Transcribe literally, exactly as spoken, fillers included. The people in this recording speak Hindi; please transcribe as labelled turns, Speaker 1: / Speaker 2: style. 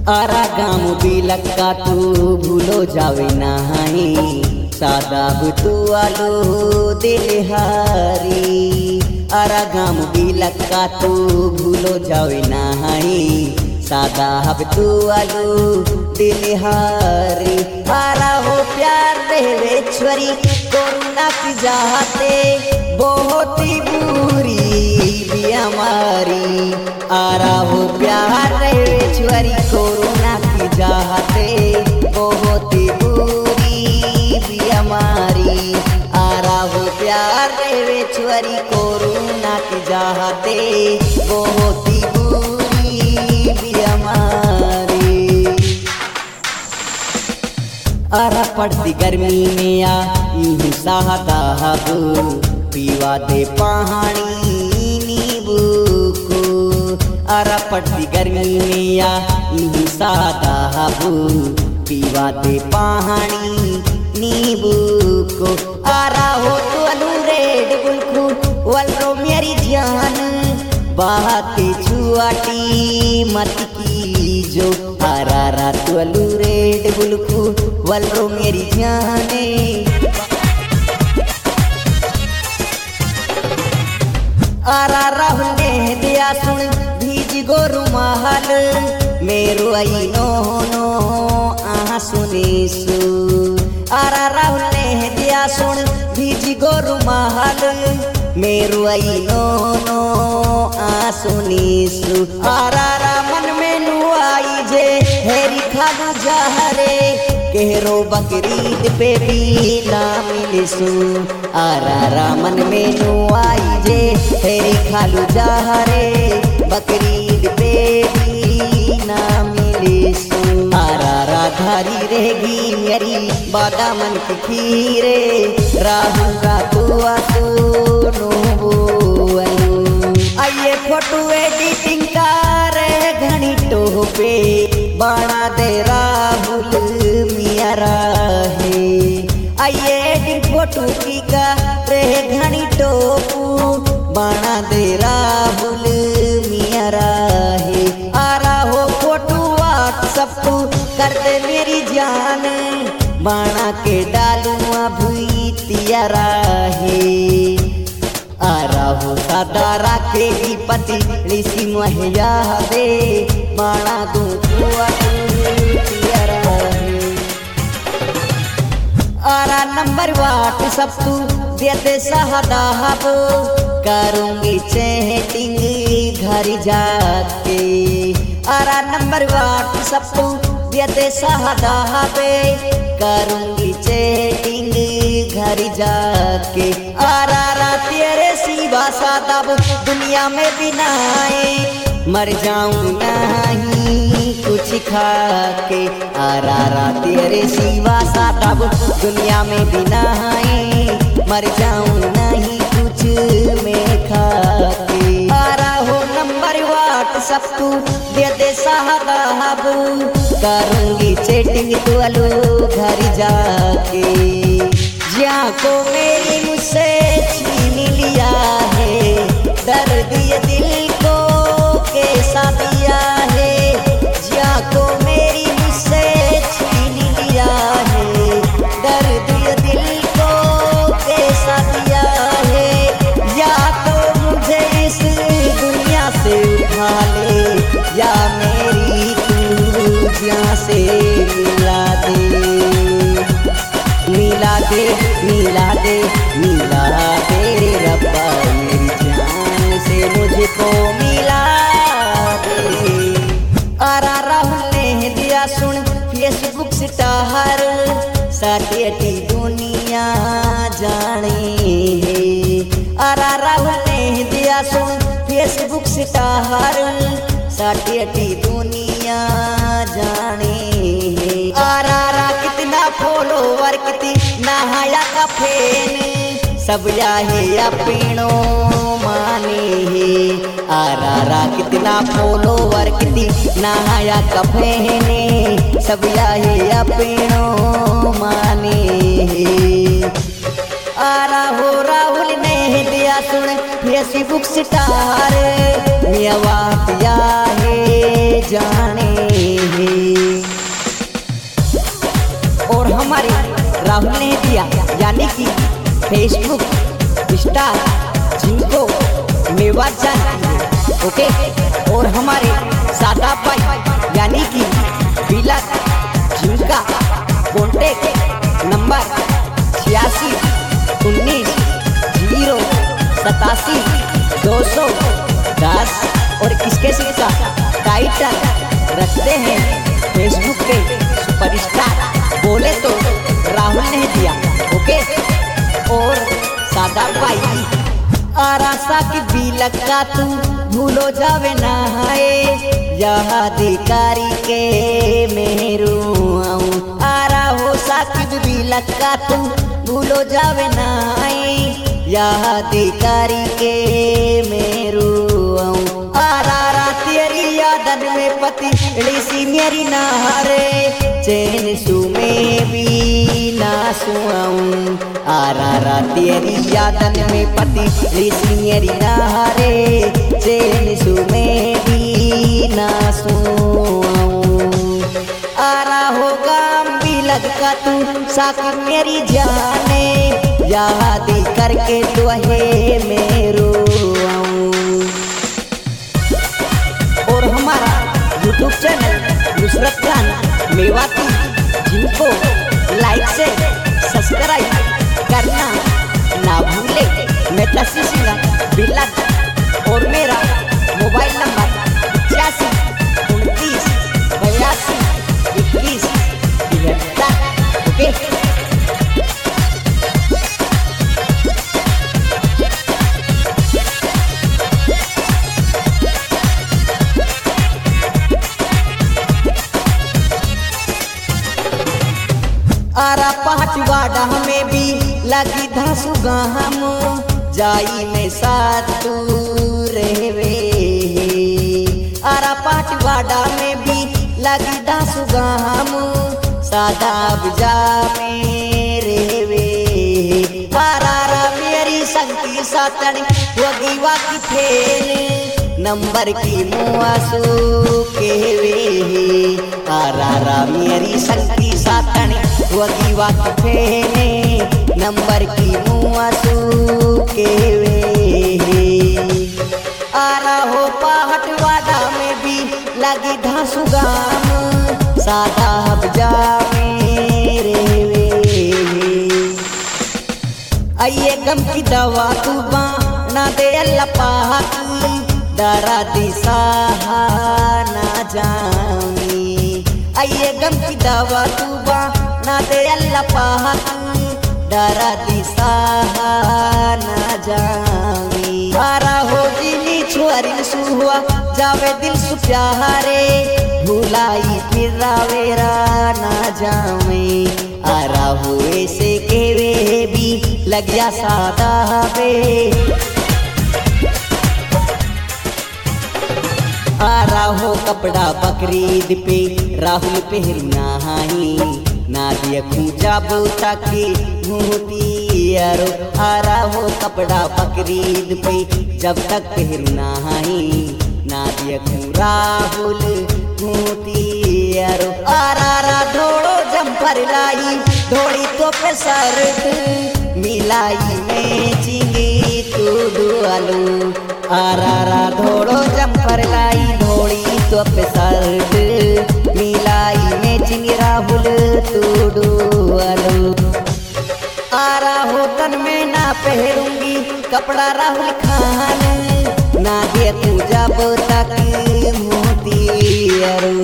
Speaker 1: आरा गाम बिलक्का तू भूलो जावे नाही, सादाब तू आलो दिलहारी। आरा गाम बिलक्का तू भूलो जावे नाही, सादाब तू आलो दिलहारी। आरा हो प्यार देवेश्वरी कोरोना की जाते बहुत ही बुरी बीमारी। आरा हो प्यार देवेश्वरी कोरोना की जाते बहुत ही बुरी बीमारी। आरा हो प्यार देवेश्वरी कोरोना की जाते बहुत ही बुरी बीमारी। आरा पड़ती गर्मी में आ यूं साहब पीवा दे पानी नींबू को। आरा पड़ती गर्मी में आ यूं साहब पीवा दे पानी नींबू को। आरा हो तो अलू रेड बुलखू वल्लो मेरी जान बात छुआटी मत की जो। आरा रा तो अलू रेड बुलखू वल्लो मेरी जाने। आरा राहुल ने दिया सुन भीज गो रुमाल मेरो आई नो नो आ सुनी सु। आरा राहुल ने दिया सुन भीज गो रुमाल मेरो आई नो नो आ सुनी सु। आरा रा मन में नु आई जे हेरी खाना जहरे केहरो बकरीद पे भी ना मिलसु। आरा रा मन में नु आई जे हेरी खालू जहरे बकरीद पे भी ना मिलसु। आरा रा धारी रहेगी मेरी बादामन की खीरे राहुल का तू आसो आइए फोटो एडिटिंग कर घनी टोपे बना दे राहुल मियारा है। आइए एडिट फोटो की का रे घनी टोपू बना दे राहुल मियारा है। आरा हो फोटो व्हाट्सअप तू कर दे मेरी जान बना के डालूआ भूई तियारा है। आरा हो सादा राखेगी पति ऋषि महिया दे बना दूं तियारा है। आरा नंबर व्हाट्सअप तू दे दे साहब करूंगी चैटिंग घर जाके। आरा नंबर व्हाट्सअप तू दे दे साहब करूंगी चैटिंग घर जाके। आरा रा तेरे सिवा सादाब दुनिया में भी ना आए मर जाऊं नहीं कुछ खा के। आरा रा तेरे सिवा सादाब दुनिया में भी ना आए मर जाऊं नहीं कुछ में खा के। आरा हो नंबर व्हाट्सअप तू दे दे साहब करूंगी चैटिंग तू अलू घर जाके। जिया को मेरी मुझसे छीन लिया है दर्द ये दिल को कैसा दिया है। जिया को मेरी मुझसे छीन लिया है दर्द ये दिल को कैसा दिया है। या तो मुझे इस दुनिया से उठा ले या मेरी तू जिया से मिला दे मिला दे मिला दे मिला दे रब्बा मेरी जान से मुझको मिला दे। आरा राहुल ने दिया सुन फेसबुक स्टार साथी दुनिया जाने है। आरा राहुल ने दिया सुन फेसबुक स्टार साथी दुनिया जाने है। आरा रा कितना फॉलोवर कितना हाया का फैन सब याहे अपनो माने है। आरा रा कितना फॉलोवर कितना हाया का फैन सब याहे अपनो माने है। आरा हो राहुल ने दिया सुन फेसबुक स्टार मियाँ वातिया है जाने है। राहुल ने दिया, यानी कि फेसबुक स्टार जिनको मेवा जानती है। ओके, और हमारे सादाब भाई यानी कि बिलक जिनका कॉन्टेक्ट नंबर छियासी उन्नीस जीरो सतासी दो सौ दस और इसके सिक्का टाइटल रखते हैं फेसबुक पे सुपरस्टार, बोले तो राहुल ने दिया। ओके, और सादाब भाई आरासा की बिलक का तू भूलो जावे ना है, यह अधिकारी के मेरू आऊं। आरा हो साकिब बिलक का तू भूलो जावे ना है, यह अधिकारी के मेरू आऊं। आरा रा तेरी यादन में पति सी मेरी नारे, चैन सु में भी ना सुआऊं। आरा रा तेरी यादन में पति सी मेरी नारे, चैन सु में भी ना सुआऊं। आरा होगा बिलक का तू साकिब मेरी जाने, याद करके तू है मेरो आऊं। और हमारा यूट्यूब चैनल नुसरत खान मेवाती, जिनको लाइक से सब्सक्राइब करना ना भूले। मैं तस्वीर बिलक और मेरा मोबाइल नंबर पचासी उनतीस बयासी इक्कीस तिहत्तर। ओके, आरा पहचवाड़ा में भी लगी धासु गाम, जाई में साथ तू रहवे। आरा पहचवाड़ा में भी लगी धासु गाम, सादाब जा में रहवे। आरा रा मेरी संगी सातन वगी वाकी फेन, नंबर की मुआसू केवे। आरा रा मेरी संगी सातन वगी वाकी फेने, नंबर की मुआसू केवे। आरा हो पहटवाड़ा में भी लगी धासु गाम, सादाब जा मेरे वे। आइए गम की दवा तू ना दे अल्लाह पाक, डरा दिशा ना जामी। आइए गम की दवा तू ना दे अल्लाह पाक, डरा दिशा ना जामी। आरा हो दिली छुअरिन सुहुआ जावे दिल सु प्यारे, भुलाई फिर रावेरा ना जामे। आरा हो ऐसे केवे भी लग जा सादाबे। आरा हो कपड़ा बकरीद पे राहुल पहरना हाई, ना देखूं जब तक मोतियारो। आरा हो कपड़ा बकरीद पे जब तक पहरना हाई, ना देखूं राहुल मोतियारो। आरा रा ढोड़ो जम्पर लाई, ढोड़ी तो पे शर्ट मिलाई में चिंगी तू दुआलू। आरा रा ढोड़ो जम्पर लाई, ढोड़ी तो पे शर्ट मिलाई में चिंगी राहुल तू दुआलू। आरा हो तन में ना पहरूंगी कपड़ा राहुल खान, ना दे तू जब तक मोतियारो।